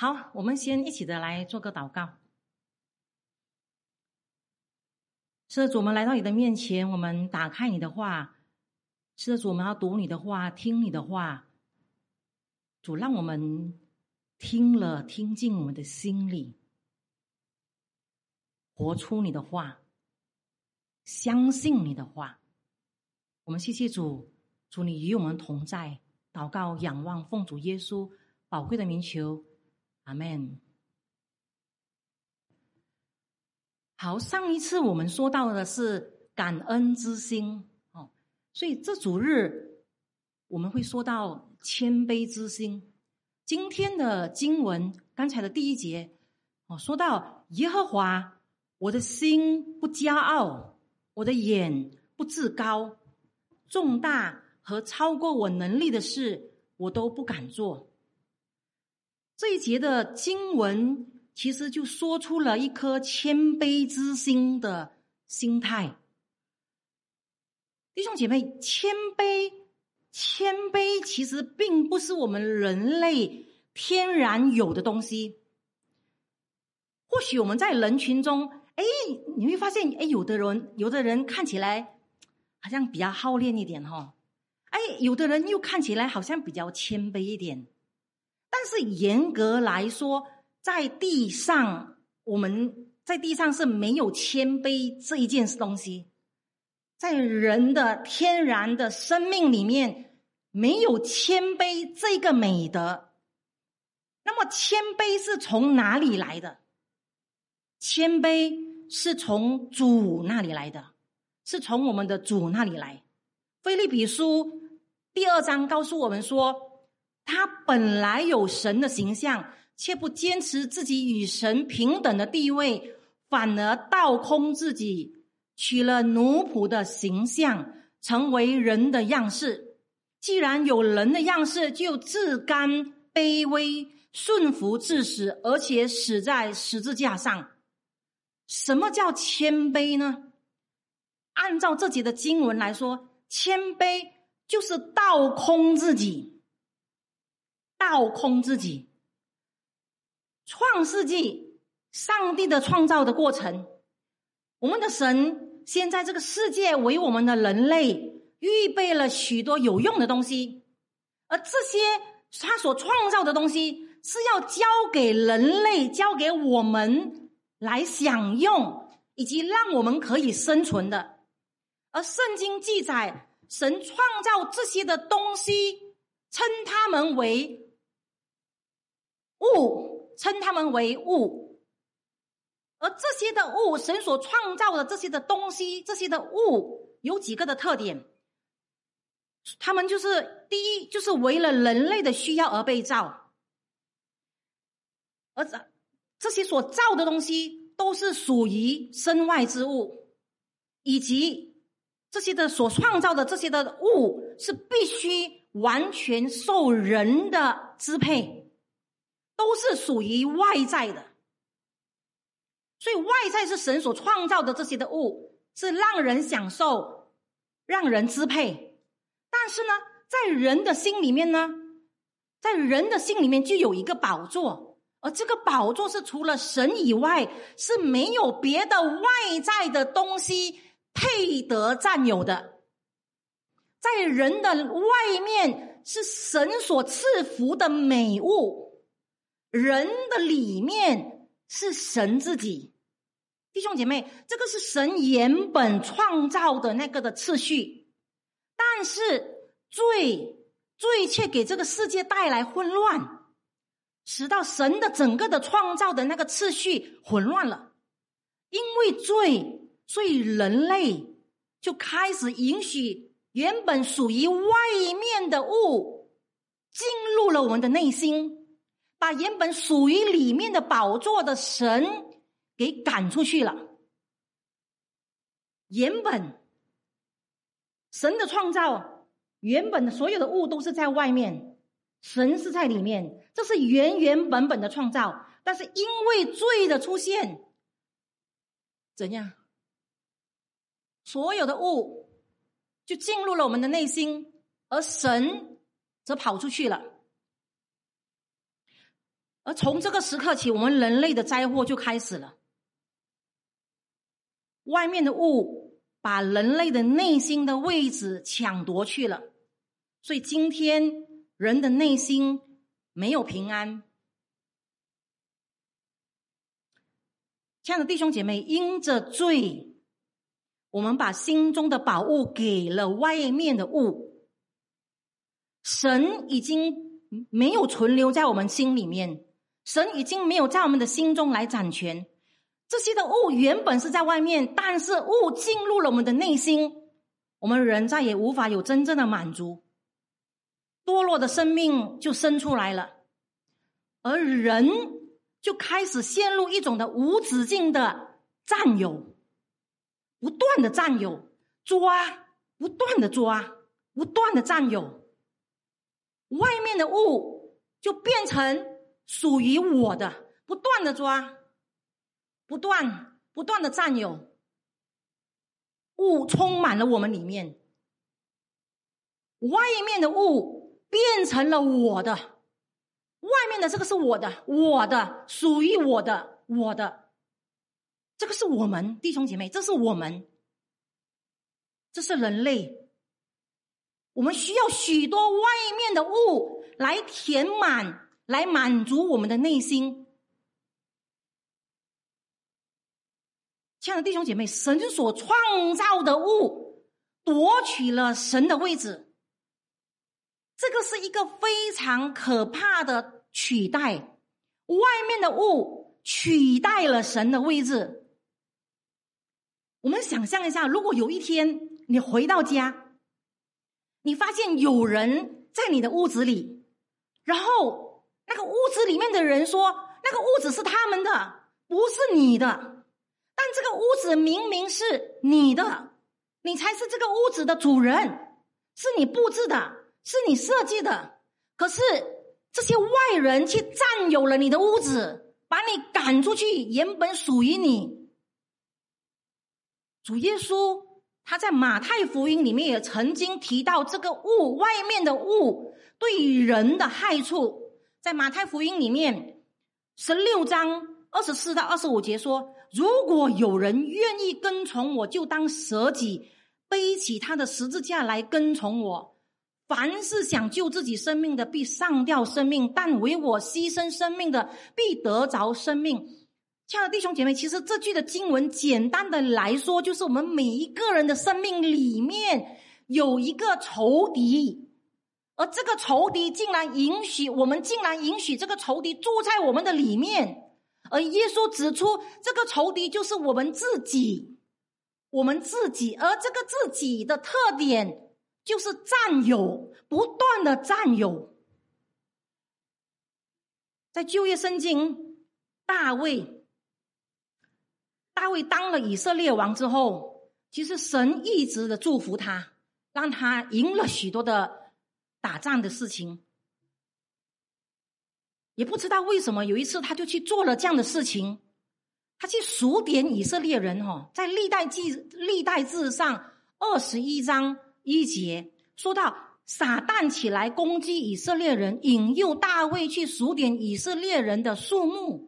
好，我们先一起的来做个祷告。是的，主，我们来到你的面前，我们打开你的话。是的，主，我们要读你的话，听你的话。主，让我们听了听进我们的心里，活出你的话，相信你的话。我们谢谢主，主你与我们同在。祷告仰望奉主耶稣宝贵的名求，阿们。好，上一次我们说到的是感恩之心，所以这主日我们会说到谦卑之心。今天的经文刚才的第一节说到耶和华，我的心不骄傲，我的眼不自高，重大和超过我能力的事我都不敢做。这一节的经文其实就说出了一颗谦卑之心的心态。弟兄姐妹，谦卑其实并不是我们人类天然有的东西。或许我们在人群中你会发现有的人看起来好像比较好练一点有的人又看起来好像比较谦卑一点。但是严格来说，在地上是没有谦卑这一件东西。在人的天然的生命里面没有谦卑这个美德。那么谦卑是从哪里来的？谦卑是从主那里来的，是从我们的主那里来。腓立比书第2章告诉我们说，他本来有神的形象，却不坚持自己与神平等的地位，反而倒空自己，取了奴仆的形象，成为人的样式。既然有人的样式，就自甘卑微，顺服至死，而且死在十字架上。什么叫谦卑呢？按照这节的经文来说，谦卑就是倒空自己。倒空自己。创世纪，上帝的创造的过程，我们的神先在这个世界为我们的人类预备了许多有用的东西，而这些他所创造的东西是要交给人类，交给我们来享用，以及让我们可以生存的。而圣经记载，神创造这些的东西，称他们为物。而这些的物，神所创造的这些的东西，这些的物有几个的特点。他们就是第一，就是为了人类的需要而被造，而这些所造的东西都是属于身外之物，以及这些的所创造的这些的物是必须完全受人的支配，都是属于外在的。所以外在是神所创造的这些的物，是让人享受，让人支配。但是呢，在人的心里面就有一个宝座，而这个宝座是除了神以外是没有别的外在的东西配得占有的。在人的外面是神所赐福的美物，人的里面是神自己。弟兄姐妹，这个是神原本创造的那个的次序，但是罪却给这个世界带来混乱，使到神的整个的创造的那个次序混乱了。因为罪，所以人类就开始允许原本属于外面的物进入了我们的内心，把原本属于里面的宝座的神给赶出去了。原本神的创造，原本的所有的物都是在外面，神是在里面，这是原本的创造。但是因为罪的出现，怎样？所有的物就进入了我们的内心，而神则跑出去了。 而从这个时刻起，我们人类的灾祸就开始了。外面的物把人类的内心的位置抢夺去了，所以今天人的内心没有平安。亲爱的弟兄姐妹，因着罪，我们把心中的宝物给了外面的物，神已经没有存留在我们心里面，神已经没有在我们的心中来掌权。这些的物原本是在外面，但是物进入了我们的内心，我们人再也无法有真正的满足，堕落的生命就生出来了，而人就开始陷入一种的无止境的占有，不断的占有，抓，不断的抓，不断的占有，外面的物就变成属于我的，不断的抓，不断的占有，物充满了我们里面，外面的物变成了我的，外面的这个是我的，我的，属于我的，我的，这个是我们弟兄姐妹，这是我们，这是人类。我们需要许多外面的物来填满，来满足我们的内心。亲爱的弟兄姐妹，神所创造的物夺取了神的位置，这个是一个非常可怕的取代，外面的物取代了神的位置。我们想象一下，如果有一天你回到家，你发现有人在你的屋子里，然后那个屋子里面的人说那个屋子是他们的，不是你的，但这个屋子明明是你的，你才是这个屋子的主人，是你布置的，是你设计的，可是这些外人去占有了你的屋子，把你赶出去原本属于你。主耶稣他在马太福音里面也曾经提到这个物，外面的物对人的害处。在马太福音里面16章24到25节说，如果有人愿意跟从我，就当舍己，背起他的十字架来跟从我。凡是想救自己生命的，必丧掉生命；但为我牺牲生命的，必得着生命。亲爱的弟兄姐妹，其实这句的经文简单的来说，就是我们每一个人的生命里面有一个仇敌，而这个仇敌竟然允许这个仇敌住在我们的里面。而耶稣指出，这个仇敌就是我们自己，而这个自己的特点就是占有，不断的占有。在旧约圣经，大卫当了以色列王之后，其实神一直的祝福他，让他赢了许多的打仗的事情。也不知道为什么有一次他就去做了这样的事情，他去数点以色列人，在历代志上21章1节说到，撒旦起来攻击以色列人，引诱大卫去数点以色列人的数目。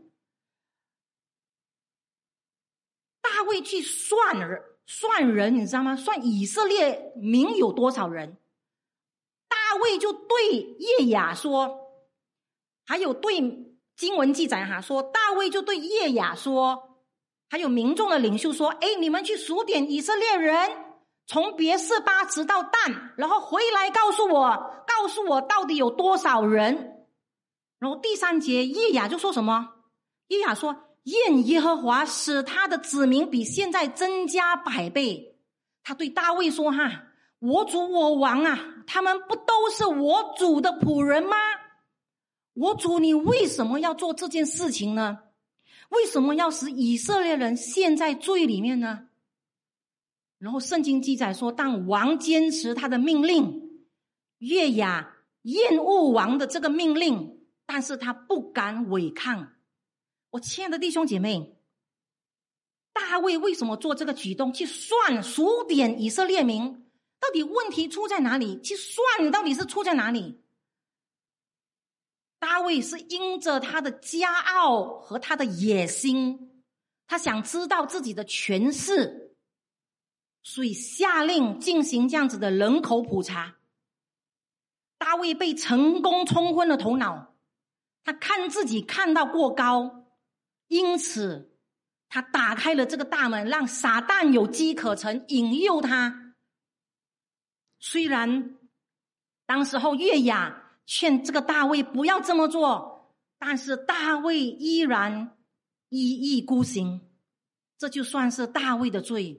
大卫去算人，你知道吗？算以色列民有多少人。大卫就对耶雅说，还有对经文记载说，大卫就对耶雅说，还有民众的领袖说，你们去数点以色列人，从别是巴直到但，然后回来告诉我到底有多少人。然后第3节耶雅就说什么？耶雅说，愿耶和华使他的子民比现在增加100倍。他对大卫说，我主我王啊，他们不都是我主的仆人吗？我主，你为什么要做这件事情呢？为什么要使以色列人陷在罪里面呢？然后圣经记载说，但王坚持他的命令，约雅厌恶王的这个命令，但是他不敢违抗。我亲爱的弟兄姐妹，大卫为什么做这个举动，去数点以色列民？到底问题出在哪里？去算到底是出在哪里？ 大卫是因着他的骄傲和他的野心，他想知道自己的权势，所以下令进行这样子的人口普查。大卫被成功冲昏了头脑，他看自己看到过高，因此他打开了这个大门，让撒旦有机可乘，引诱他。虽然当时候约雅劝这个大卫不要这么做，但是大卫依然一意孤行，这就算是大卫的罪。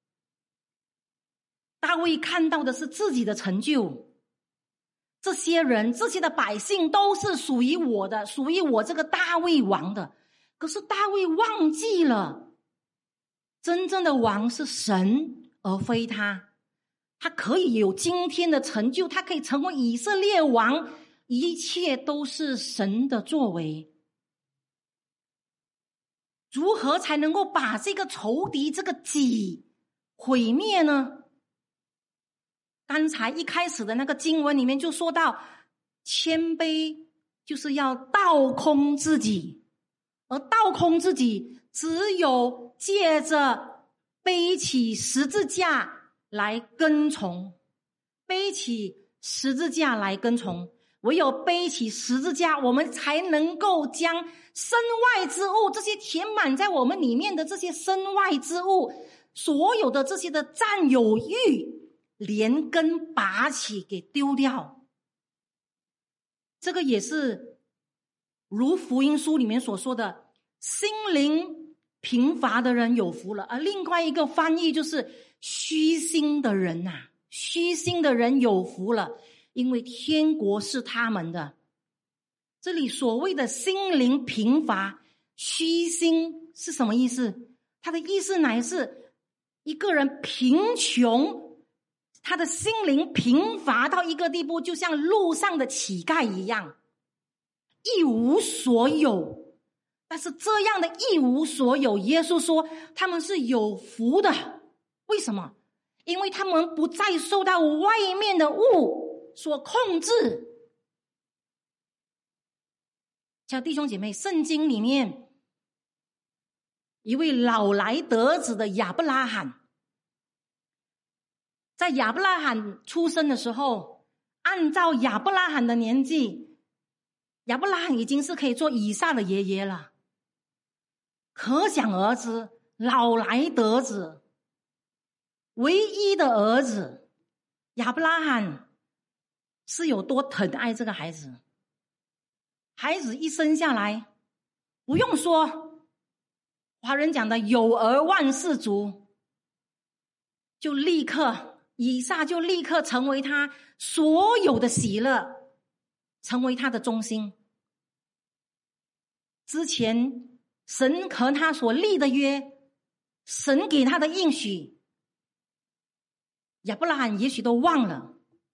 大卫看到的是自己的成就，这些人这些的百姓都是属于我的，属于我这个大卫王的。可是大卫忘记了真正的王是神而非他。他可以有今天的成就，他可以成为以色列王，一切都是神的作为。如何才能够把这个仇敌这个己毁灭呢？刚才一开始的那个经文里面就说到，谦卑就是要倒空自己，而倒空自己只有借着背起十字架来跟从，背起十字架来跟从。唯有背起十字架，我们才能够将身外之物，这些填满在我们里面的这些身外之物，所有的这些的占有欲，连根拔起给丢掉。这个也是如福音书里面所说的，心灵贫乏的人有福了。而另外一个翻译就是虚心的人啊，虚心的人有福了，因为天国是他们的。这里所谓的心灵贫乏、虚心是什么意思？他的意思乃是一个人贫穷，他的心灵贫乏到一个地步，就像路上的乞丐一样，一无所有。但是这样的一无所有，耶稣说他们是有福的。为什么？因为他们不再受到外面的物所控制。像弟兄姐妹，圣经里面一位老来得子的亚伯拉罕，在亚伯拉罕出生的时候，按照亚伯拉罕的年纪，亚伯拉罕已经是可以做以撒的爷爷了。可想而知，老来得子，唯一的儿子亚伯拉罕是有多疼爱这个孩子。孩子一生下来，不用说，华人讲的有儿万事足，就立刻以撒就立刻成为他所有的喜乐，成为他的中心。之前神和他所立的约，神给他的应许，亚伯拉罕也许都忘了。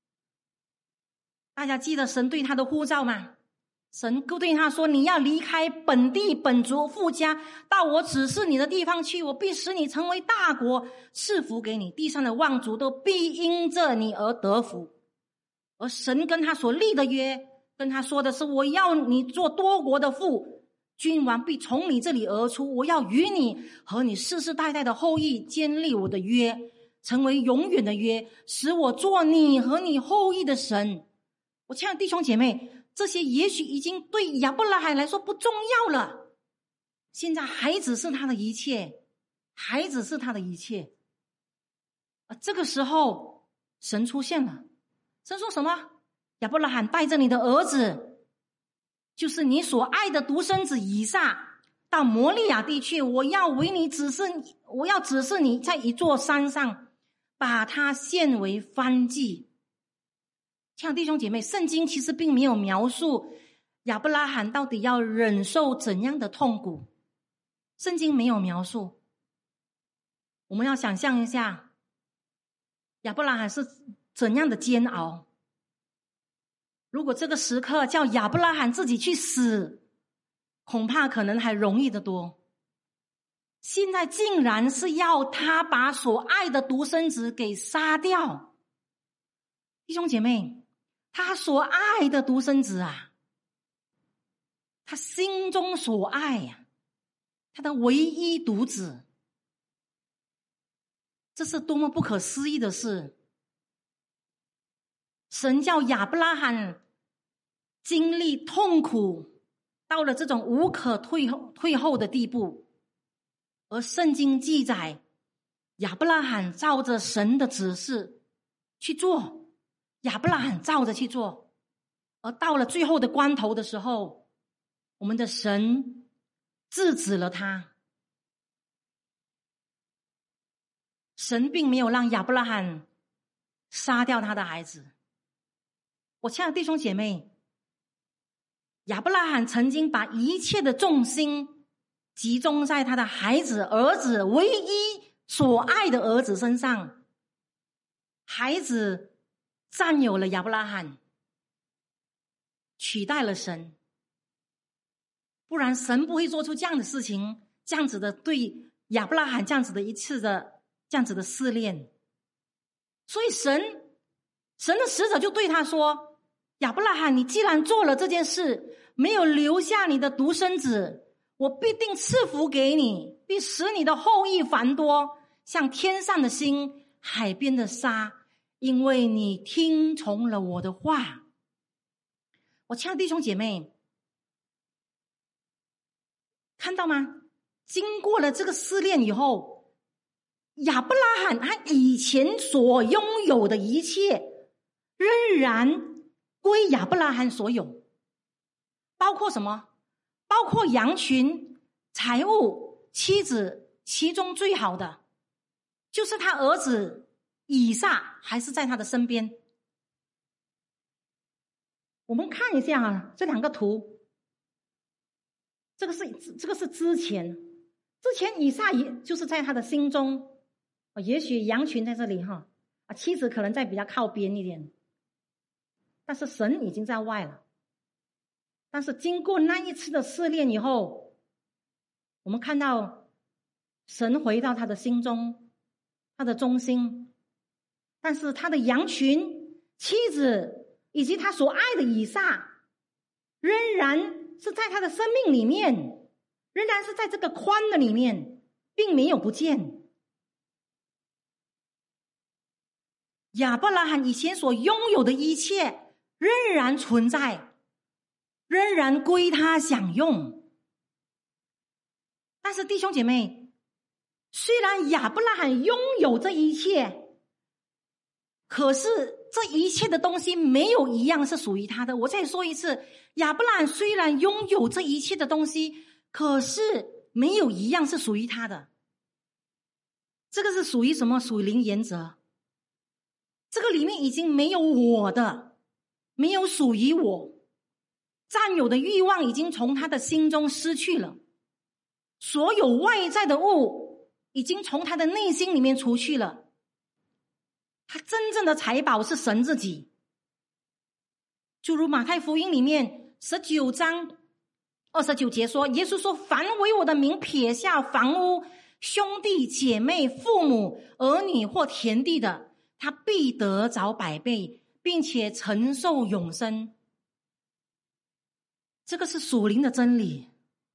大家记得神对他的呼召吗？神对他说，你要离开本地本族父家，到我指示你的地方去，我必使你成为大国，赐福给你，地上的望族都必因着你而得福。而神跟他所立的约，跟他说的是，我要你做多国的父，君王必从你这里而出，我要与你和你世世代代的后裔建立我的约，成为永远的约，使我做你和你后裔的神。我亲爱的弟兄姐妹，这些也许已经对亚伯拉罕来说不重要了。现在孩子是他的一切，孩子是他的一切。这个时候神出现了，神说什么？亚伯拉罕，带着你的儿子，就是你所爱的独生子以撒，到摩利亚地去，我要指示你在一座山上把它献为燔祭。亲爱的弟兄姐妹，圣经其实并没有描述亚伯拉罕到底要忍受怎样的痛苦，圣经没有描述。我们要想象一下亚伯拉罕是怎样的煎熬。如果这个时刻叫亚伯拉罕自己去死，恐怕可能还容易得多。现在竟然是要他把所爱的独生子给杀掉。弟兄姐妹，他所爱的独生子啊， 他心中所爱呀，他的唯一独子。这是多么不可思议的事！神叫亚伯拉罕经历痛苦，到了这种无可退后的地步，而圣经记载，亚伯拉罕照着神的指示去做，亚伯拉罕照着去做，而到了最后的关头的时候，我们的神制止了他。神并没有让亚伯拉罕杀掉他的孩子。我亲爱的弟兄姐妹，亚伯拉罕曾经把一切的重心集中在他的孩子、儿子，唯一所爱的儿子身上。孩子占有了亚伯拉罕，取代了神，不然神不会做出这样的事情，这样子的对亚伯拉罕这样子的一次的这样子的试炼。所以神的使者就对他说，亚伯拉罕，你既然做了这件事，没有留下你的独生子，我必定赐福给你，必使你的后裔繁多，像天上的星，海边的沙，因为你听从了我的话。我亲爱的弟兄姐妹，看到吗？经过了这个试炼以后，亚伯拉罕他以前所拥有的一切仍然归亚伯拉罕所有，包括什么？包括羊群、财物、妻子，其中最好的就是他儿子以撒还是在他的身边。我们看一下啊，这两个图，这个是之前以撒也就是在他的心中，也许羊群在这里哈，妻子可能在比较靠边一点，但是神已经在外了。但是经过那一次的试炼以后，我们看到神回到他的心中，他的中心，但是他的羊群、妻子以及他所爱的以撒仍然是在他的生命里面，仍然是在这个宽的里面，并没有不见。亚伯拉罕以前所拥有的一切仍然存在，仍然归他享用。但是弟兄姐妹，虽然亚伯拉罕拥有这一切，可是这一切的东西没有一样是属于他的。我再说一次，亚伯拉罕虽然拥有这一切的东西，可是没有一样是属于他的。这个是属于什么？属灵原则。这个里面已经没有我的，没有属于我，占有的欲望已经从他的心中失去了，所有外在的物已经从他的内心里面除去了。他真正的财宝是神自己。就如马太福音里面19章29节说，耶稣说，凡为我的名撇下房屋、兄弟姐妹、父母、儿女或田地的，他必得着100倍，并且承受永生。这个是属灵的真理。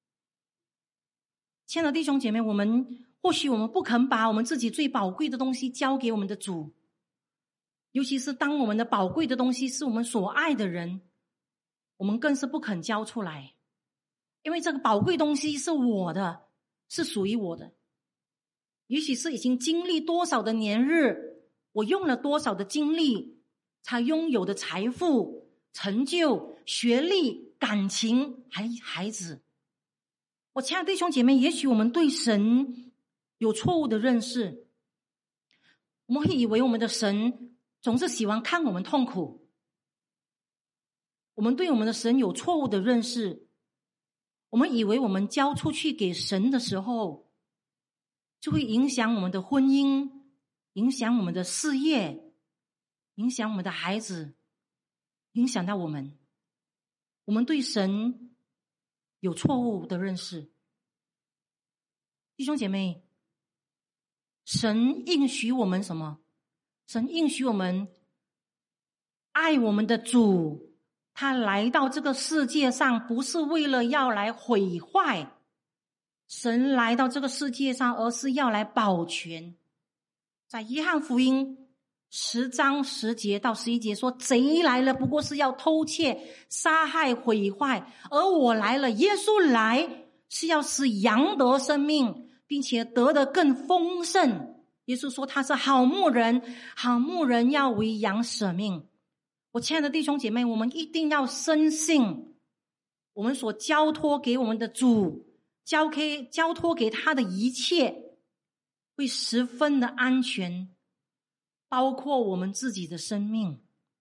亲爱的弟兄姐妹，或许我们不肯把我们自己最宝贵的东西交给我们的主，尤其是当我们的宝贵的东西是我们所爱的人，我们更是不肯交出来，因为这个宝贵东西是我的，是属于我的。也许是已经经历多少的年日，我用了多少的精力才拥有的财富、成就、学历、感情，还孩子。我亲爱的弟兄姐妹，也许我们对神有错误的认识，我们会以为我们的神总是喜欢看我们痛苦。我们对我们的神有错误的认识，我们以为我们交出去给神的时候，就会影响我们的婚姻，影响我们的事业，影响我们的孩子，影响到我们。我们对神有错误的认识。弟兄姐妹，神应许我们什么？神应许我们爱我们的主， 他来到这个世界上不是为了要来毁坏，神来到这个世界上而是要来保全。在约翰福音10章10节到11节说，贼来了不过是要偷窃杀害毁坏，而我来了，耶稣来是要使羊得生命，并且得得更丰盛。耶稣说他是好牧人，好牧人要为羊舍命。我亲爱的弟兄姐妹，我们一定要深信我们所交托给我们的主，交托给他的一切会十分的安全，包括我们自己的生命。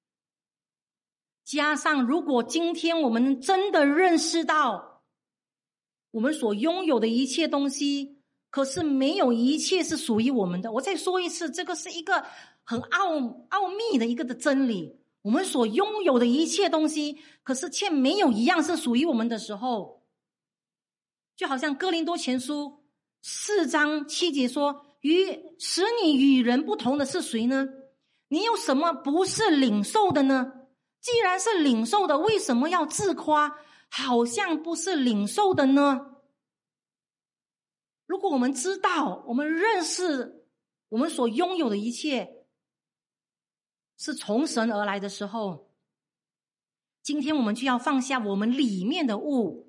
加上如果今天我们真的认识到我们所拥有的一切东西，可是没有一切是属于我们的。我再说一次，这个是一个很奥秘的一个的真理。我们所拥有的一切东西，可是却没有一样是属于我们的时候，就好像哥林多前书4章7节说，使你与人不同的是谁呢？你有什么不是领受的呢？既然是领受的，为什么要自夸好像不是领受的呢？如果我们知道，我们认识我们所拥有的一切是从神而来的时候，今天我们就要放下我们里面的物，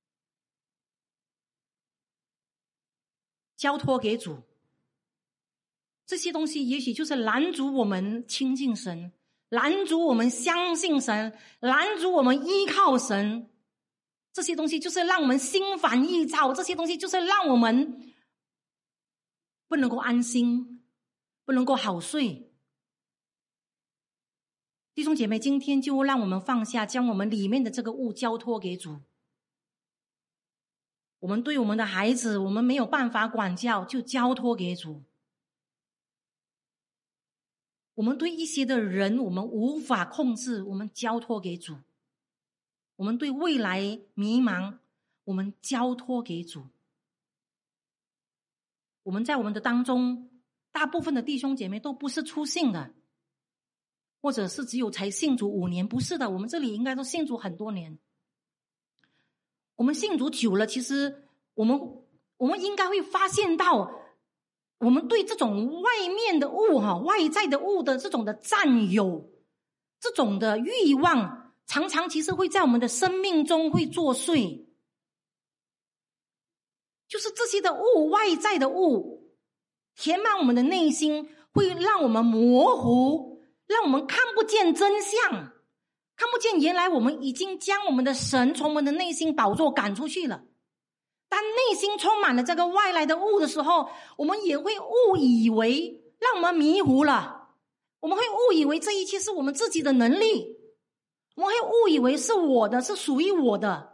交托给主。这些东西也许就是拦阻我们亲近神，拦阻我们相信神，拦阻我们依靠神。这些东西就是让我们心烦意躁，这些东西就是让我们不能够安心，不能够好睡。弟兄姐妹，今天就让我们放下，将我们里面的这个物交托给主。我们对我们的孩子，我们没有办法管教，就交托给主。我们对一些的人，我们无法控制，我们交托给主。我们对未来迷茫，我们交托给主。我们在我们的当中，大部分的弟兄姐妹都不是初信的，或者是只有才信主5年，不是的，我们这里应该都信主很多年。我们信主久了，其实我们应该会发现到，我们对这种外面的物外在的物的这种的占有，这种的欲望，常常其实会在我们的生命中会作祟。就是这些的物，外在的物填满我们的内心，会让我们模糊，让我们看不见真相，看不见原来我们已经将我们的神从我们的内心宝座赶出去了。当内心充满了这个外来的物的时候，我们也会误以为，让我们迷糊了。我们会误以为这一切是我们自己的能力，我们会误以为是我的，是属于我的。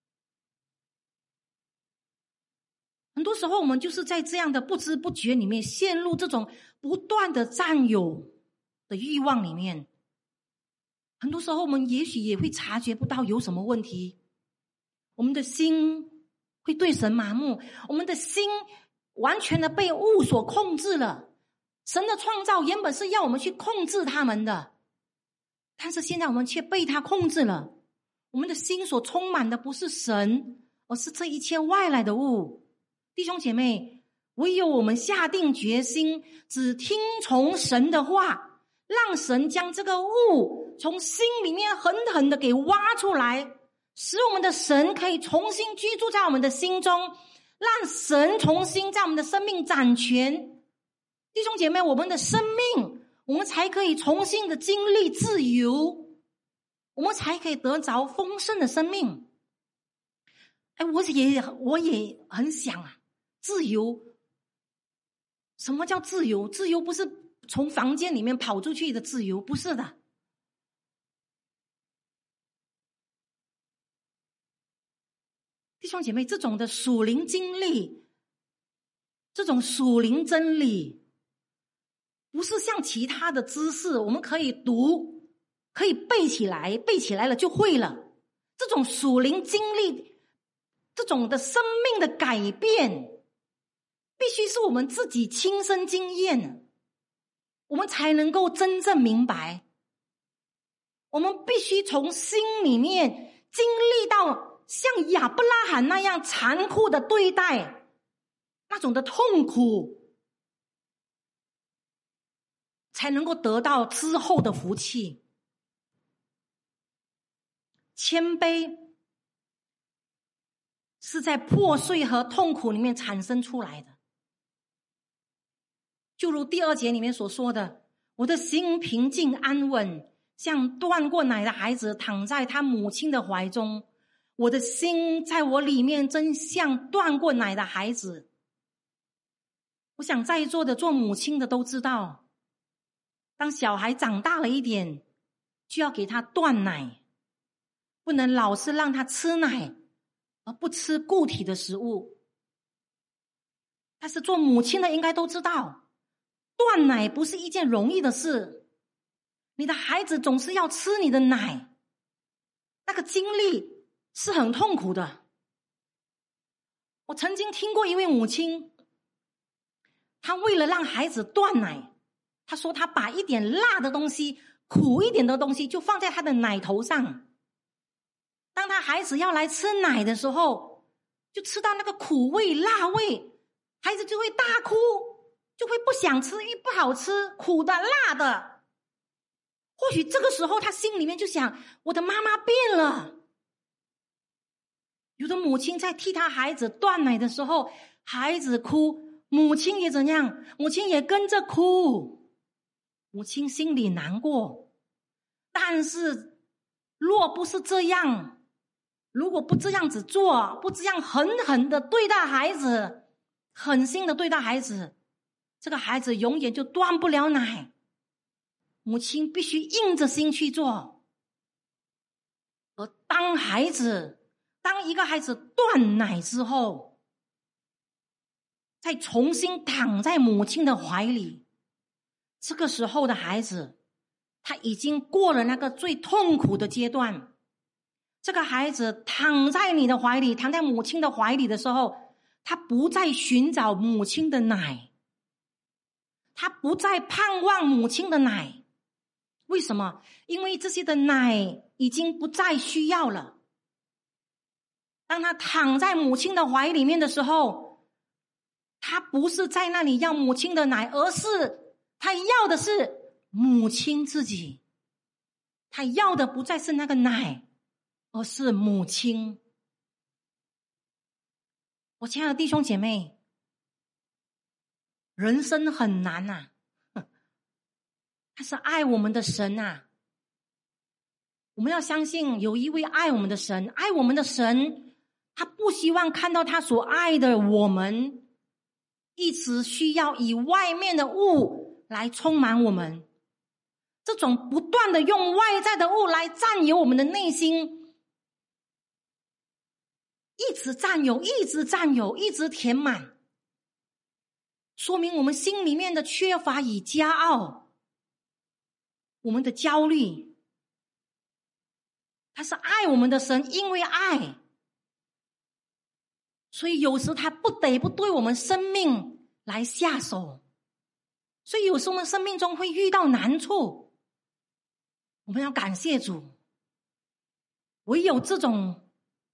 很多时候我们就是在这样的不知不觉里面陷入这种不断的占有的欲望里面。很多时候我们也许也会察觉不到有什么问题，我们的心会对神麻木，我们的心完全的被物所控制了。神的创造原本是要我们去控制他们的，但是现在我们却被他控制了。我们的心所充满的不是神，而是这一切外来的物。弟兄姐妹，唯有我们下定决心，只听从神的话，让神将这个物从心里面狠狠的给挖出来，使我们的神可以重新居住在我们的心中，让神重新在我们的生命掌权。弟兄姐妹，我们的生命，我们才可以重新的经历自由，我们才可以得着丰盛的生命。我也很想自由。什么叫自由？自由不是从房间里面跑出去的自由，不是的。弟兄姐妹，这种的属灵经历，这种属灵真理，不是像其他的知识我们可以读，可以背起来，背起来了就会了。这种属灵经历，这种的生命的改变，必须是我们自己亲身经验，我们才能够真正明白。 我们必须从心里面经历到像亚伯拉罕那样残酷的对待，那种的痛苦，才能够得到之后的福气。谦卑是在破碎和痛苦里面产生出来的。就如第2节里面所说的，我的心平静安稳，像断过奶的孩子躺在他母亲的怀中。我的心在我里面真像断过奶的孩子。我想在座的做母亲的都知道，当小孩长大了一点，就要给他断奶，不能老是让他吃奶而不吃固体的食物。但是做母亲的应该都知道，断奶不是一件容易的事。你的孩子总是要吃你的奶，那个经历是很痛苦的。我曾经听过一位母亲，她为了让孩子断奶，她说她把一点辣的东西，苦一点的东西就放在他的奶头上，当他孩子要来吃奶的时候，就吃到那个苦味辣味，孩子就会大哭，就会不想吃，因为不好吃，苦的辣的。或许这个时候他心里面就想，我的妈妈变了。有的母亲在替他孩子断奶的时候，孩子哭，母亲也怎样？母亲也跟着哭，母亲心里难过。但是若不是这样，如果不这样子做，不这样狠狠的对待孩子，狠心的对待孩子，这个孩子永远就断不了奶。母亲必须硬着心去做。而当一个孩子断奶之后，再重新躺在母亲的怀里，这个时候的孩子他已经过了那个最痛苦的阶段。这个孩子躺在你的怀里，躺在母亲的怀里的时候，他不再寻找母亲的奶，他不再盼望母亲的奶。为什么？因为这些的奶已经不再需要了。当他躺在母亲的怀里面的时候，他不是在那里要母亲的奶，而是他要的是母亲自己。他要的不再是那个奶，而是母亲。我亲爱的弟兄姐妹，人生很难啊，他是爱我们的神啊。我们要相信有一位爱我们的神，爱我们的神，他不希望看到他所爱的我们一直需要以外面的物来充满我们。这种不断的用外在的物来占有我们的内心，一直占有，一直占有，一直填满，说明我们心里面的缺乏与骄傲，我们的焦虑。他是爱我们的神，因为爱，所以有时他不得不对我们生命来下手。所以有时我们生命中会遇到难处，我们要感谢主。唯有这种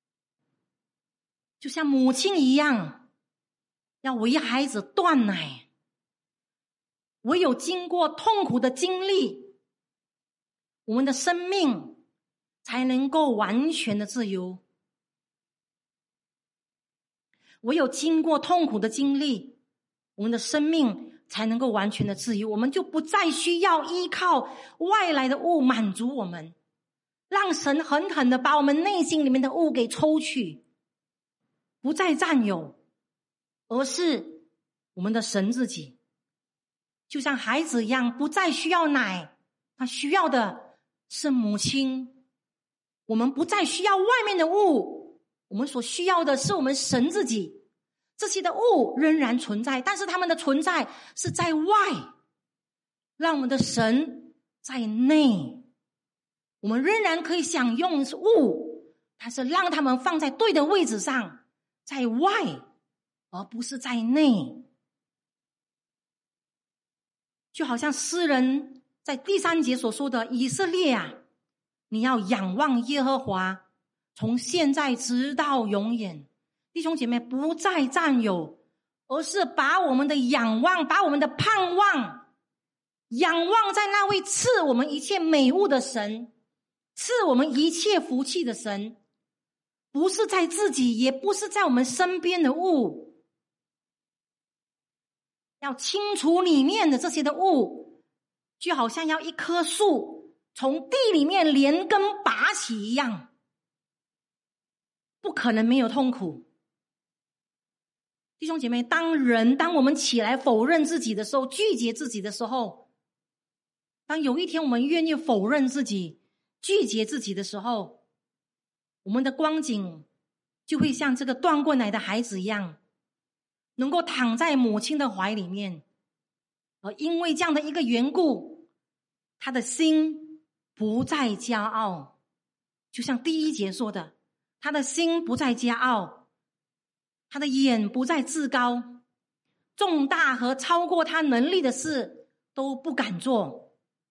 就像母亲一样，要为孩子断奶，唯有经过痛苦的经历，我们的生命才能够完全的自由。唯有经过痛苦的经历，我们的生命才能够完全的自由。我们就不再需要依靠外来的物满足我们，让神狠狠的把我们内心里面的物给抽取，不再占有，而是我们的神自己。就像孩子一样，不再需要奶，他需要的是母亲。我们不再需要外面的物，我们所需要的是我们神自己。这些的物仍然存在，但是他们的存在是在外，让我们的神在内。我们仍然可以享用物，但是让他们放在对的位置上，在外而不是在内。就好像诗人在第3节所说的，以色列啊， 你要仰望耶和华，从现在直到永远。弟兄姐妹，不再占有，而是把我们的仰望，把我们的盼望仰望在那位赐我们一切美物的神，赐我们一切福气的神，不是在自己，也不是在我们身边的物。要清除里面的这些的物，就好像要一棵树从地里面连根拔起一样，不可能没有痛苦。弟兄姐妹，当我们起来否认自己的时候，拒绝自己的时候，当有一天我们愿意否认自己，拒绝自己的时候，我们的光景就会像这个断过奶的孩子一样，能够躺在母亲的怀里面。而因为这样的一个缘故，他的心不再骄傲，就像第一节说的，他的心不再骄傲，他的眼不再自高，重大和超过他能力的事都不敢做。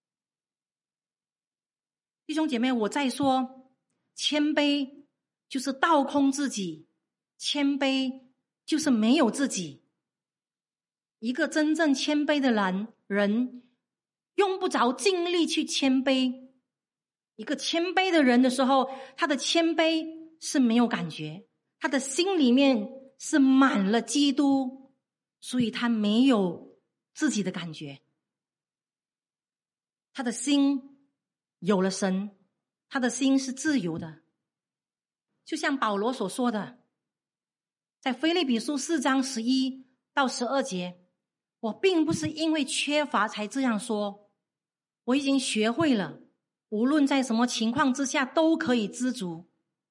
弟兄姐妹，我再说，谦卑就是倒空自己，谦卑就是没有自己。一个真正谦卑的人用不着尽力去谦卑。一个谦卑的人的时候，他的谦卑是没有感觉，他的心里面是满了基督，所以他没有自己的感觉。他的心有了神，他的心是自由的。就像保罗所说的，在腓立比书4章11到12节，我并不是因为缺乏才这样说，我已经学会了，无论在什么情况之下都可以知足。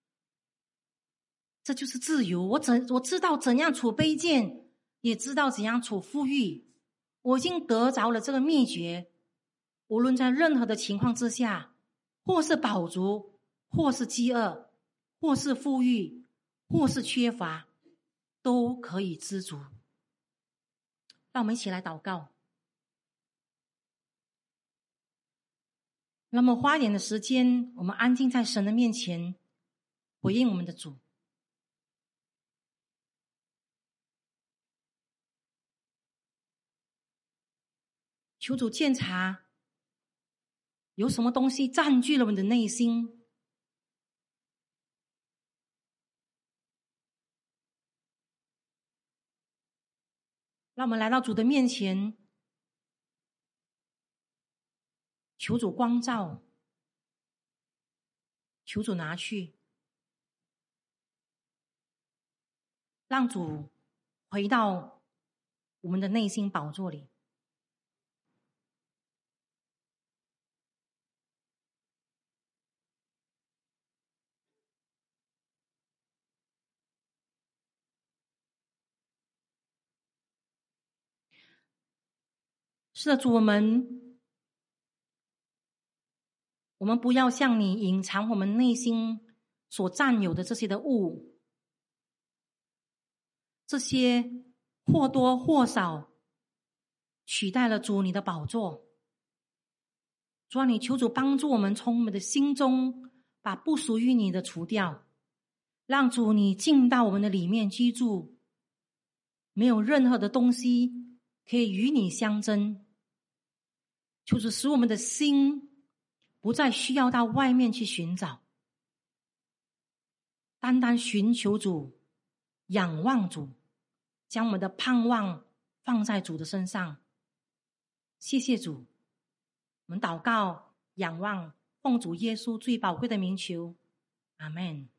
这就是自由。我知道怎样处卑贱，也知道怎样处富裕。我已经得着了这个秘诀，无论在任何的情况之下，或是饱足，或是饥饿，或是富裕，或是缺乏，都可以知足。让我们一起来祷告。那么花一点的时间，我们安静在神的面前，回应我们的主。求主鉴察，有什么东西占据了我们的内心？让我们来到主的面前，求主光照，求主拿去，让主回到我们的内心宝座里。是的，主，我们不要向你隐藏我们内心所占有的这些的物，这些或多或少取代了主你的宝座。主啊，你求主帮助我们从我们的心中把不属于你的除掉，让主你进到我们的里面居住，没有任何的东西可以与你相争。求主使我们的心不再需要到外面去寻找，单单寻求主，仰望主，将我们的盼望放在主的身上。谢谢主，我们祷告仰望，奉主耶稣最宝贵的名求，阿们。